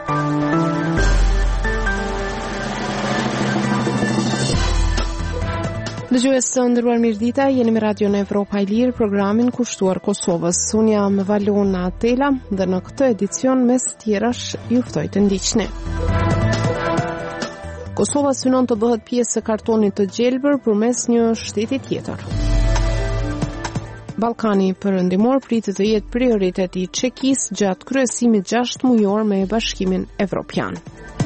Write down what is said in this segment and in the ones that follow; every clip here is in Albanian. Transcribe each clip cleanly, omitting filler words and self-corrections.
Dëgjues të nderuar, mirëdita, jeni me Radion Evropa e Lirë, programin kushtuar Kosovës. Unë jam Valona Tela dhe në këtë edicion mes tjerash ju ftoj të ndiqni. Kosova synon të bëhet pjesë e kartonit të gjelbër përmes një shteti tjetër. Ballkani Perëndimor pritet të jetë prioriteti i Çekisë gjatë kryesimit 6 mujor me Bashkimin Evropian.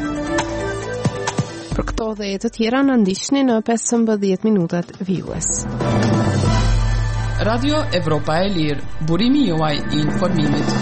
Për këto dhe të tjera në ndiqni në 15 minutat vijues. Radio Evropa e Lirë, burimi juaj i informimit.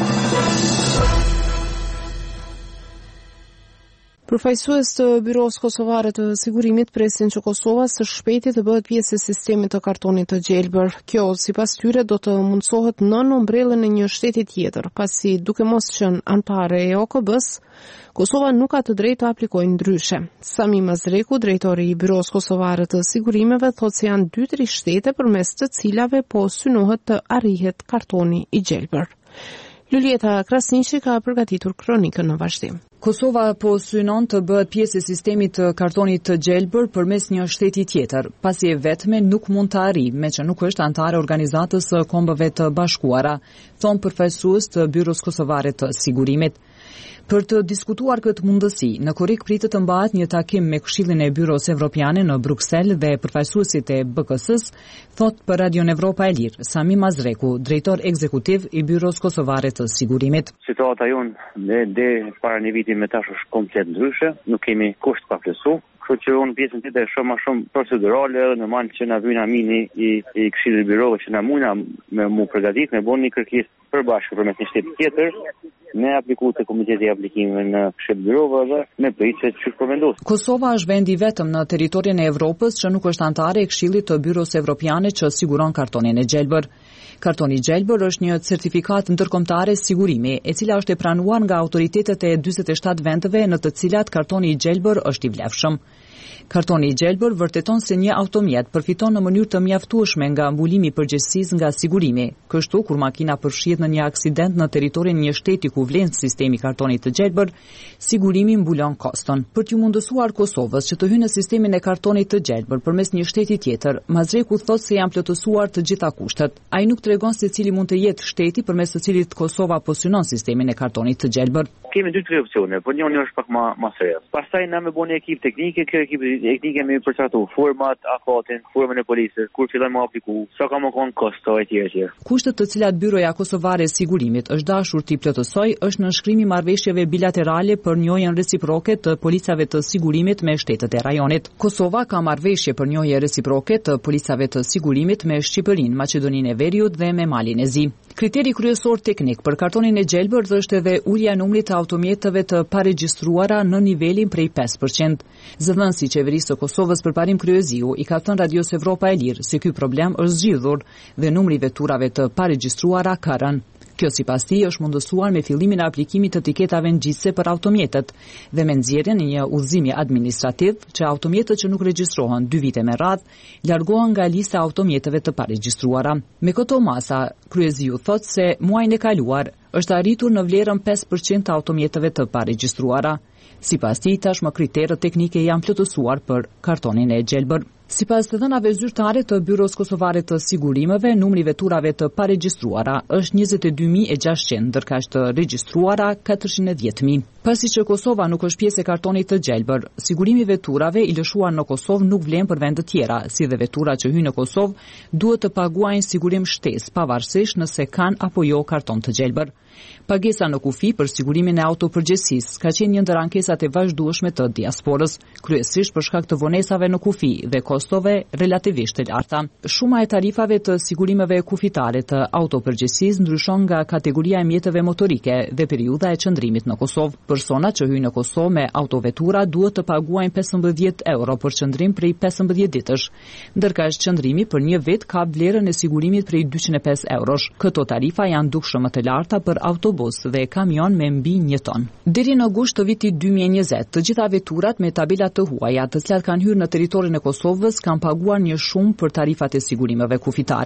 Përfaqësues të Byros Kosovare të Sigurimit presin që Kosova së shpejti të bëhet pjesë e sistemit të kartonit të gjelbër. Kjo, sipas tyre, do të mundsohet nën umbrellën e një shteti tjetër, pasi duke mos qenë anëtare e OKB-s, Kosova nuk ka të drejtë të aplikojë ndryshe. Sami Mazreku, drejtori i Byros Kosovare të Sigurimeve, thotë se janë 2-3 shtete përmes të cilave po synohet të arrihet kartoni i gjelbër. Lulieta Krasniqi ka përgatitur kronikën në vazhdim. Kosova po synon të bëhet pjesë e sistemit të kartonit të gjelbër përmes një shteti tjetër, pasi e vetme nuk mund të arrijë, meqë nuk është anëtare organizatës së Kombëve të Bashkuara, thon përfaqësues të Byros Kosovare të Sigurimit. Për të diskutuar këtë mundësi, në Korrik pritet të mbahet një takim me Këshillin e Byros Evropiane në Bruksel dhe përfaqësuesit e BK-s, thot për Radion Evropa e Lirë, Sami Mazreku, drejtor ekzekutiv i Byros Kosovare të Sigurimit. Situata jonë dhe para një viti me tash është komplet ndryshe, nuk kemi kusht pa plotsu. Kështu që unë pjesën tjetër është më shumë procedurale, normal që na vjen amini i Këshillit Byrove që na mundna me mu përgatit, me bëni një kërkesë përbashkë përmes një shteti tjetër, me aplikuar te Komiteti i Aplikimeve në Këshill Byrove dhe me pritë që përvendos. Kosova është vendi vetëm në territorin e Evropës që nuk është anëtare e Këshillit të Byros Evropiane që siguron kartonin e gjelbër. Kartoni i gjelbër është një certifikat ndërkombëtare sigurimi, e cila është e pranuar nga autoritetet e 47 vendeve në të cilat kartoni i gjelbër është i vlefshëm. Kartoni i gjelbër vërteton se një automjet përfiton në mënyrë të mjaftueshme nga mbulimi i përgjegjësisë nga sigurimi. Kështu, kur makina përfshihet në një aksident në territorin e një shteti ku vlen sistemi i kartonit të gjelbër, sigurimi mbulon koston. Për t'ju mundësuar Kosovës që të hyjë në sistemin e kartonit të gjelbër përmes një shteti tjetër, Mazreku thotë se janë plotësuar të gjitha kushtet. Ai nuk tregon se cili mund të jetë shteti përmes të cilit Kosova po synon sistemin e kartonit të gjelbër. Kemi 2-3 opsione, por njëri është pak më serios. Pastaj na me bëni ekip teknike, kjo ekip teknike me përcaktu format, afatin, formën e policës, kur fillojmë të apliku, sa ka më kon kosto etj. Kushtet të cilat Byroja Kosovare e Sigurimit është dashur t'i plotësoj është nënshkrimi i marrëveshjeve bilaterale për njohjen reciproke të policave të sigurimit me shtetet e rajonit. Kosova ka marrëveshje për njohje reciproke të policave të sigurimit me Shqipërinë, Maqedoninë e Veriut dhe me Malin e Zi. Kriteri kryesor teknik për kartonin e gjelbër është edhe ulja e numrit të automjeteve të paregjistruara në nivelin prej 5%. Zëvendësi i Qeverisë së Kosovës Përparim Kryeziu i ka thënë Radios Evropa e Lirë se ky problem është zgjidhur dhe numri i veturave të paregjistruara ka rënë. Kjo sipas tij është mundësuar me fillimin e aplikimit të etiketave ngjitse për automjetet dhe me nxjerrjen e një udhëzimi administrativ që automjetët që nuk regjistrohen 2 vite me radhë largohen nga lista e automjeteve të paregjistruara. Me këto masa, Kryeziu thotë se muajin e kaluar është arritur në vlerën 5% të automjeteve të paregjistruara. Sipas tij, tashmë kriteret teknike janë plotësuar për kartonin e gjelbër. Sipas të dhënave zyrtare të Byros Kosovare të Sigurimeve, numri i veturave të paregjistruara është 22.600, ndërkaq të regjistruara 410.000. Pasi që Kosova nuk është pjesë e kartonit të gjelbër, sigurimi i veturave i lëshuar në Kosovë nuk vlen për vende të tjera, si dhe veturat që hyjnë në Kosovë duhet të paguajnë sigurim shtesë, pavarësisht nëse kanë apo jo karton të gjelbër. Pagesa në kufi për sigurimin e autopërgjegjësisë ka qenë një ndër ankesat e vazhdueshme të diasporës, kryesisht për shkak të vonesave në kufi dhe kostove relativisht të larta. Shuma e tarifave të sigurimeve kufitare të autopërgjegjësisë ndryshon nga kategoria e mjeteve motorike dhe periudha e qëndrimit në Kosovë. Personat që hyjnë në Kosovë me autovetura duhet të paguajnë 15 euro për qëndrim prej 15 ditësh, ndërkaq qëndrimi për një vit ka vlerën e sigurimit prej 205 eurosh. Këto tarifa janë dukshëm më të larta për autobus dhe kamion me mbi 1 ton. Deri në gusht të vitit 2020, të gjitha veturat me tabela të huaja, të cilat kanë hyrë në territorin e Kosovës, kanë paguar një shumë për tarifat e sigurimeve kufitare.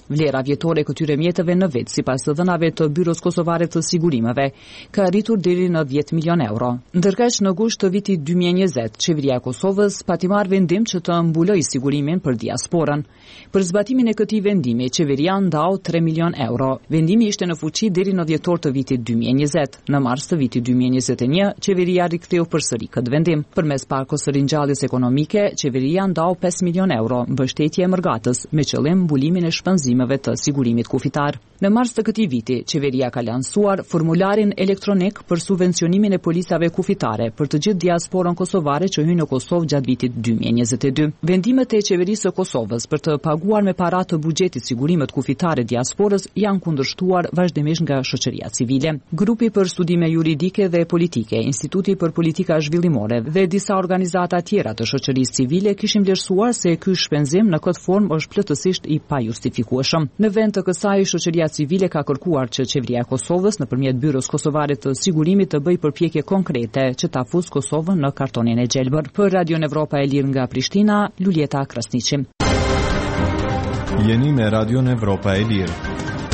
Vlera vjetore e këtyre mjeteve në vit, sipas të dhënave të Byros Kosovare të Sigurimeve, ka arritur deri në 10 milion euro. Ndërkaq në gusht të vitit 2020, qeveria e Kosovës pati marrë vendim që të mbulojë sigurimin për diasporën. Për zbatimin e këtij vendimi, qeveria ndau 3 milion euro. Vendimi ishte në fuqi deri në dhjetor të vitit 2020. Në mars të vitit 2021, qeveria riktheu përsëri këtë vendim. Përmes pakos së ringjalljes ekonomike, qeveria ndau 5 milion euro mbështetje e mërgatës me qëllim mbulimin e shpenzimeve të sigurimit kufitar. Në mars të këtij viti, qeveria ka lansuar formularin elektronik për subvencionimin e policave kufitare për të gjithë diasporën kosovare që hyn në Kosovë gjatë vitit 2022. Vendimet e qeverisë së Kosovës për të paguar me para të buxhetit sigurimet kufitare diasporës janë kundërshtuar vazhdimisht nga shoqëria civile. Grupi për studime juridike dhe politike, Instituti për Politika Zhvillimore dhe disa organizata tjera të shoqërisë civile kishin vlerësuar se ky shpenzim në këtë formë është plotësisht i pajustifikueshëm. Në vend të kësaj, shoqëria civile ka kërkuar që qeveria e Kosovës nëpërmjet Byros Kosovare të Sigurimit të bëjë përpjekje konkrete që ta fusë Kosovën në kartonin e gjelbër. Për Radio Evropa e Lirë nga Prishtina, Luljeta Krasniqi. Jeni me Radio Evropa e Lirë.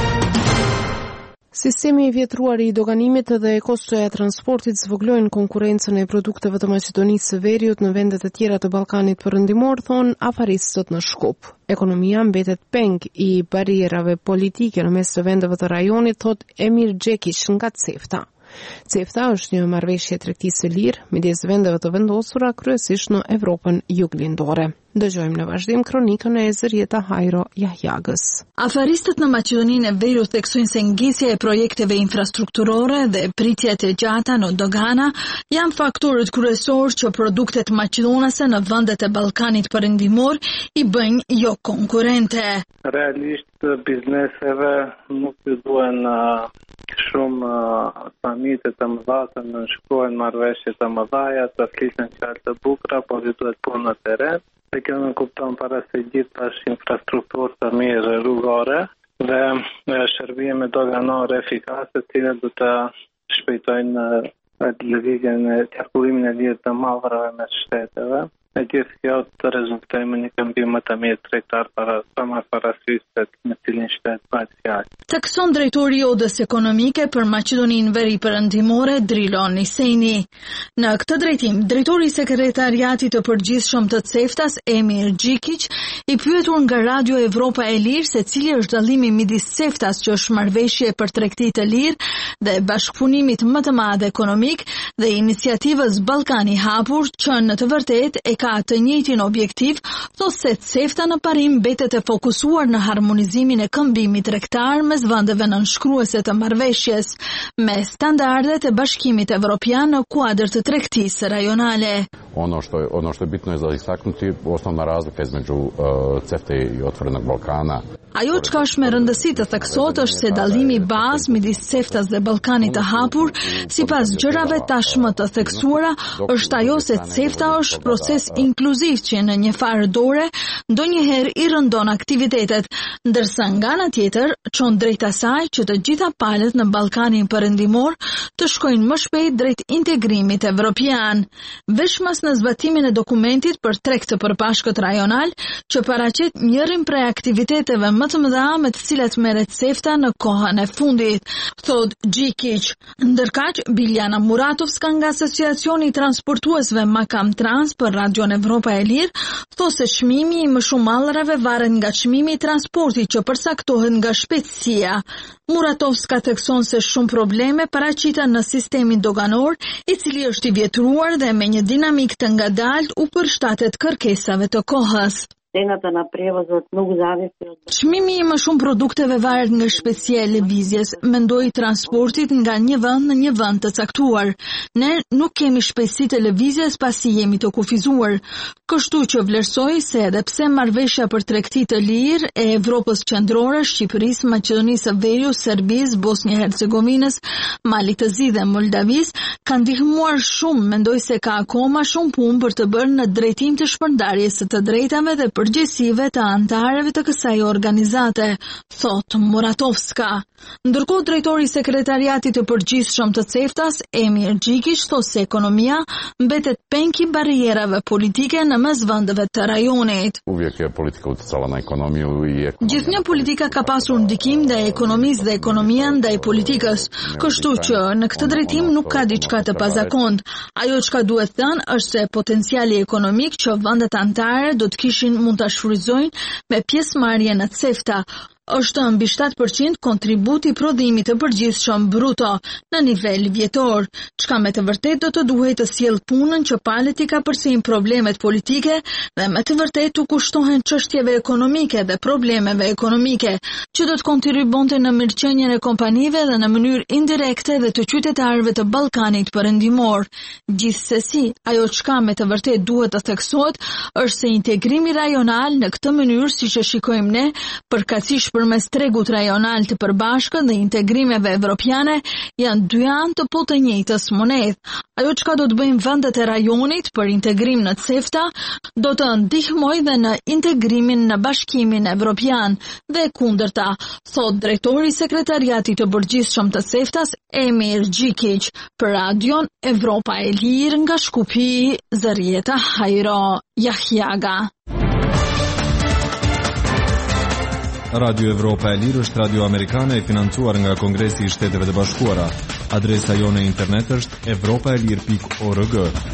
Sistemi i vjetruar i doganimit dhe kostoja e transportit zvoglojnë konkurrencën e produkteve të Maqedonisë së Veriut në vendet e tjera të Ballkanit Perëndimor, thon afaristët në Shkup. Ekonomia mbetet peng i barierave politike në mes të vendeve të rajonit, thot Emir Xhekiç nga CEFTA. CEFTA është një marrëveshje tregtisë së lirë midis vendeve të vendosura kryesisht në Evropën juglindore. Dëgjojmë në vazhdim kronikën e Zërieta Hajro Jahjagës. Afaristët në Maqedoninë e Veriut theksojnë se nghisja e projekteve infrastrukturore dhe pritjet e gjata në dogana janë faktorët kryesorë që produktet maqedonase në vendet e Ballkanit Perëndimor i bëjnë jo konkurrente. Realisht bizneseve nuk ju duhen shumë samite të mëdha të nënshkruajnë marrëveshje të mëdha, të fliten fjalë të bukura, por ju duhet punë në terren. Dhe kjo në kupton para se gjithë është infrastrukturë të mirë rrugore dhe shërbime doganore efikase, të cilat do të shpejtojnë lëvizjen e qarkullimin e lirë të mallrave mes shteteve. E gjithë kjo të rezultojmë një këmbim më të mirë tregtar para parasysh me cilin shtet bëhet fjalë. Takson drejtori i Odës Ekonomike për Maqedoninë Veri Perëndimore, Drilon Niseni. Në këtë drejtim, drejtori i sekretariatit të përgjithshëm të CEFTA-s, Emir Xhekiç, i pyetur nga Radio Evropa e Lirë se cili është dallimi midis CEFTA-s, që është marrëveshje për tregti të lirë dhe bashkëpunimit më të madh ekonomik, dhe iniciativës Ballkani i Hapur, që në të vërtetë e ka të njëjtin objektiv, thosë se CEFTA në parim mbetet e fokusuar në harmonizimin e këmbimit tregtar mes vendeve nënshkruese të marrëveshjes me standardet e Bashkimit Evropian në kuadër të tregtisë rajonale. Ono što je bitno je za istaknuti osnovna razlika između CEFTA i Otvorenog Balkana. Ajo që ka është me rëndësi të theksot është se dallimi bazë midis CEFTA-s dhe Ballkanit të Hapur, sipas gjërave tashmë të theksuara, është ajo se CEFTA është proces inkluziv që në një farë dore ndonjëherë i rëndon aktivitetet, ndërsa nga ana tjetër çon drejt asaj që të gjitha palët në Ballkanin Perëndimor të shkojnë më shpejt drejt integrimit evropian. Veçmas në zbatimin e dokumentit për treg të përbashkët rajonal, që paraqet njërin prej aktiviteteve më të mëdha me të cilat merret CEFTA në kohën e fundit, thot Xhekiç. Ndërkaq, Biljana Muratovska nga Asociacioni i Transportuesve Makam Trans për Radio Evropa e Lirë, thosë se çmimi i më shumë mallrave varet nga çmimi i transportit që përcaktohet nga shpejtësia. Muratovska thekson se shumë probleme paraqiten në sistemin doganor, i cili është i vjetruar dhe me një dinamik të ngadalt u përshtatet kërkesave të kohës. Цената на превозот многу зависи од Çmimi i më shumë produkteve varet nga shpejtësia e lëvizjes, mendoi transportit nga një vend në një vend të caktuar. Ne nuk kemi shpejtësitë e lëvizjes pasi jemi të kufizuar. Kështu që vlerësoi se edhe pse marrëveshja për tregti të lirë e Evropës qendrore, Shqipërisë, Maqedonisë së Veriut, Serbisë, Bosnjë-Hercegovinës, Malit të Zi dhe Moldavisë ka ndihmuar shumë, mendoi se ka akoma shumë punë për të bërë në drejtim të shpërndarjes së të drejtave dhe përgjegjësive të anëtarëve të kësaj organizate, thot Muratovska. Ndërkohë drejtori i sekretariatit të përgjithshëm të CEFTA-s, Emir Gjikić, thot se ekonomia mbetet penk i barrierave politike në mes vendeve të rajonit. Uvijek je politika utjecala na ekonomiju i Gjithnjë politika ka pasur ndikim ndaj ekonomisë dhe ekonomia ndaj politikës, kështu që në këtë drejtim nuk ka diçka të pazakont. Ajo çka duhet thënë është se potenciali ekonomik që vendet anëtare do të kishin mund ta shfrytëzojnë me pjesëmarrje në CEFTA është mbi 7% kontributi i prodhimit të përgjithshëm bruto në nivel vjetor, çka me të vërtetë do të duhej të sjellë punën që palët i ka përsëri problemet politike dhe me të vërtetë u kushtohen çështjeve ekonomike dhe problemeve ekonomike, që do të kontribuonte në mirëqenien e kompanive dhe në mënyrë indirekte dhe të qytetarëve të Ballkanit Perëndimor. Gjithsesi, ajo çka me të vërtetë duhet të theksohet është se integrimi rajonal në këtë mënyrë, siç e shikojmë ne, përkatësisht përmes tregut rajonal të përbashkët dhe integrimeve evropiane janë dy anë të po të njëjtës monedh. Ajo çka do të bëjnë vendet e rajonit për integrim në CEFTA do të ndihmojë dhe në integrimin në Bashkimin Evropian dhe kundërta, thot drejtori i sekretariatit të përgjithshëm të CEFTA-s, Emir Gjikić, për Radion Evropa e Lirë nga Shkupi, Zërieta Hajro Jahjaga. Radio Evropa e Lirë është radio amerikane e financuar nga Kongresi i Shteteve të Bashkuara. Adresa jone internet është europaelir.org.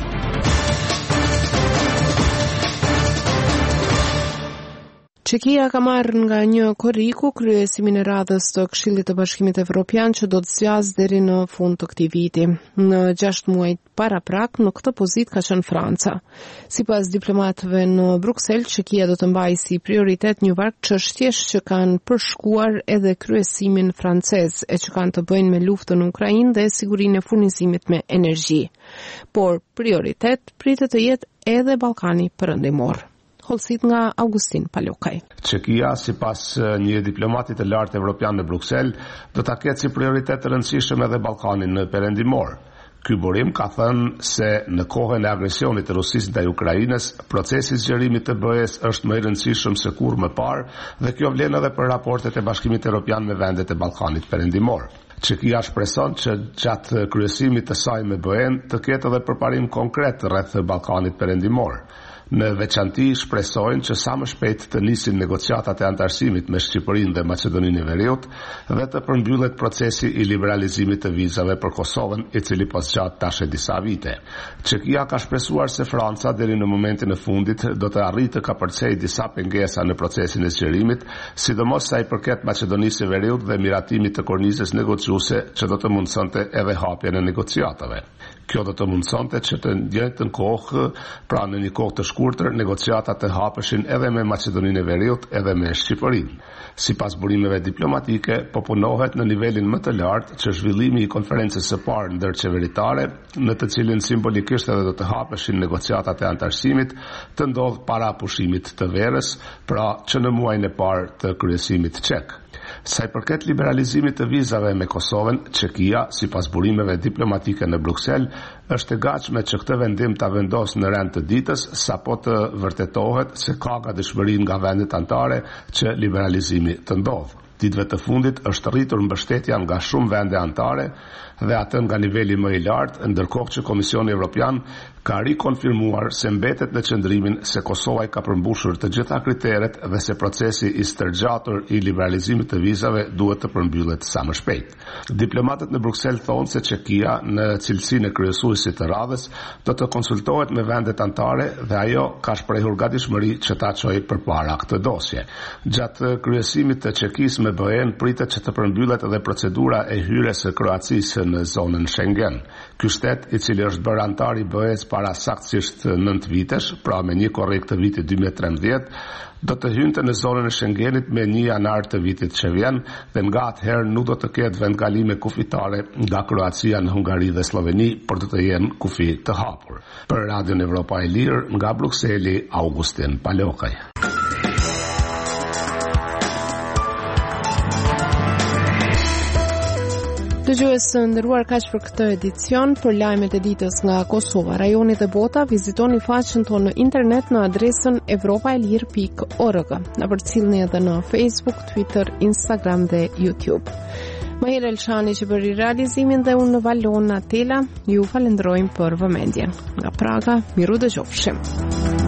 Çekia ka marrë nga një korriku kryesimin e radhës të Këshillit të Bashkimit Evropian që do të zgjasë deri në fund të këtij viti. Në 6 muaj paraprak në këtë pozitë ka qenë Franca. Sipas diplomatëve në Bruksel, Çekia do të mbajë si prioritet një varg çështjesh që kanë përshkuar edhe kryesimin francez e që kanë të bëjnë me luftën në Ukrainë dhe sigurinë e furnizimit me energji. Por prioritet pritet të jetë edhe Ballkani Perëndimor. Holsit nga Augustin Palokaj. Çekia, sipas një diplomati të lartë evropian në Bruksel, do ta ketë si prioritet të rëndësishëm edhe Ballkanin në Perëndimor. Ky burim ka thënë se në kohën e agresionit të Rusisë ndaj Ukrainës, procesi i zgjerimit të BE-s është më i rëndësishëm se kur më parë dhe kjo vlen edhe për raportet e Bashkimit Evropian me vendet e Ballkanit Perëndimor. Çekia shpreson që gjatë kryesimit të saj me BE-n të ketë edhe përparim konkret rreth Ballkanit Perëndimor. Në veçanti shpresojnë që sa më shpejt të nisin negociatat e antarësimit me Shqipërinë dhe Maqedoninë e Veriut dhe të përmbyllet procesi i liberalizimit të vizave për Kosovën, i cili po zgjat tash disa vite. Çekia ka shpresuar se Franca deri në momentin e fundit do të arrijë të kapërcejë disa pengesa në procesin e zgjerimit, sidomos sa i përket Maqedonisë së Veriut dhe miratimit të kornizës negociuese që do të mundsonte edhe hapjen e negociatave. Kjo do të mundsonte që të njëjtën kohë, pra në një kohë të shkurtër, negociatat të hapeshin edhe me Maqedoninë e Veriut edhe me Shqipërinë. Sipas burimeve diplomatike, po punohet në nivelin më të lartë që zhvillimi i konferencës së parë ndërqeveritare, në të cilin simbolikisht edhe do të hapeshin negociatat e antarësimit, të ndodh para pushimit të verës, pra që në muajin e parë të kryesimit çek. Sa i përket liberalizimit të vizave me Kosovën, Çekia, sipas burimeve diplomatike në Bruksel, është e gatshme që këtë vendim ta vendosë në rend të ditës, sapo të vërtetohet se ka gatishmëri nga vendet anëtare që liberalizimi të ndodhë. Ditëve të fundit është rritur mbështetja nga shumë vende anëtare dhe atë nga niveli më i lartë, ndërkohë që Komisioni Evropian ka rikonfirmuar se mbetet në qëndrimin se Kosova i ka përmbushur të gjitha kriteret dhe se procesi i stërgjatur i liberalizimit të vizave duhet të përmbyllet sa më shpejt. Diplomatët në Bruksel thonë se Çekia, në cilësinë e kryesuesit të radhës, do të konsultohet me vendet anëtare dhe ajo ka shprehur gatishmëri që ta çojë përpara këtë dosje. Gjatë kryesimit të Çekisë me BE-n pritet që të përmbyllet edhe procedura e hyrjes së Kroacisë në zonën Schengen. Ky shtet, i cili është bërë antar i BE-s para saktësisht 9 vitesh, pra me një korrekt të vitit 2013, do të hynte në zonën e Schengenit me 1 janar të vitit që vjen dhe nga atëherë nuk do të ketë vendkalime kufitare nga Kroacia në Hungari dhe Sloveni, por do të jenë kufi të hapur. Për Radion Evropa e Lirë, nga Brukseli, Augustin Palokaj. Dëgjues të nderuar, kaq për këtë edicion. Për lajmet e ditës nga Kosova, rajonit e bota, vizitoni faqen tonë në internet në adresën evropaelir.org. Na përcjellni edhe në Facebook, Twitter, Instagram dhe YouTube. Mahir Elshani që bëri realizimin dhe unë në Valona Tela, ju falenderojmë për vëmendjen. Nga Praga, miru dëgjofshim.